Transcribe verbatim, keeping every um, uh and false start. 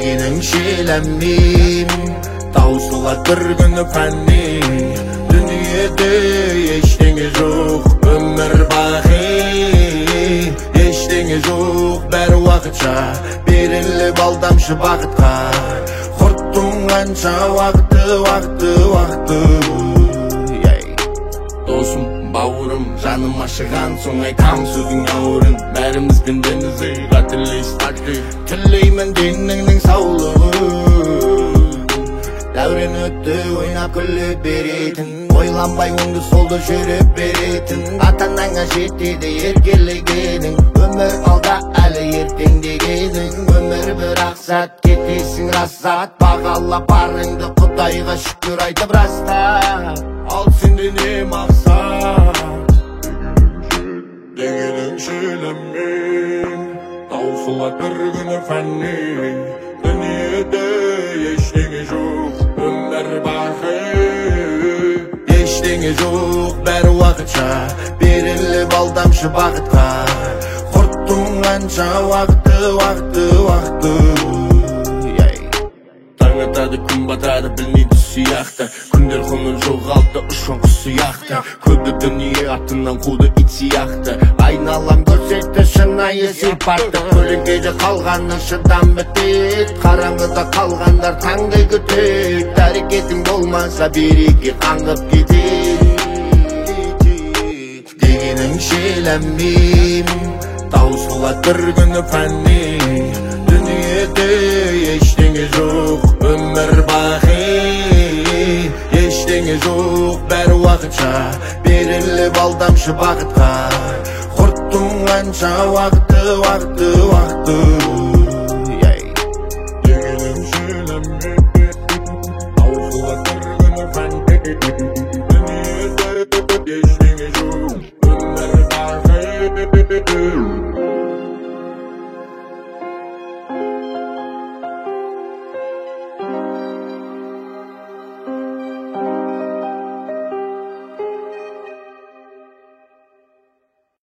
дегенің шеленмейм таусылар бір күні фәнни дүниеде ештеңе жоқ өмір бақи ештеңе жоқ бәрі уақытша беріліп алдамшы бақытқа құрттың қанша уақыты уақыты уақыты досым бауырым жаным ашыған соң айтам сөзің ауырын бәріміз пендеміз қателес тілеймін деніңнің саулығын дәурен өтті ойнап күліп беретін ойланбай оңды солды жүріп беретін ата-анаңа жетеді еркелегенің өмір алда әлі ертең дегенің өмір бір ақ сәт кетесің расат бағалап барыңды құдайға шүкір айтып раста ал сенде не мақсат дегенің шеленмен таусылар бір күні фәнни дүниеде ештеңе жоқ өмір бақи ештеңе жоқ бәрі уақытша беріліп алдамшы бақытқа құрттың қанша уақыты уақыты уақыты таң атады күн батады білмейді сияқты күндер құнын жоғалтты ұшқан құс сияқты көбі дүние артынан қуды ит сияқты айналам көрсетті шынайы сипатты көлеңкеде қалғанның шыдам бітеді қараңғыда қалғандар таңдай күтеді әрекетің болмаса береке қаңғып кетеді дегенің шеленмейм таусылар бір күні фәнни дүниеде ештеңе жоқ өмір бақи ештеңе жоқ бәрі уақытша беріліп алдамшы бақытқа құрттың қанша уақыты уақыты уақыты дегенің шеленмейм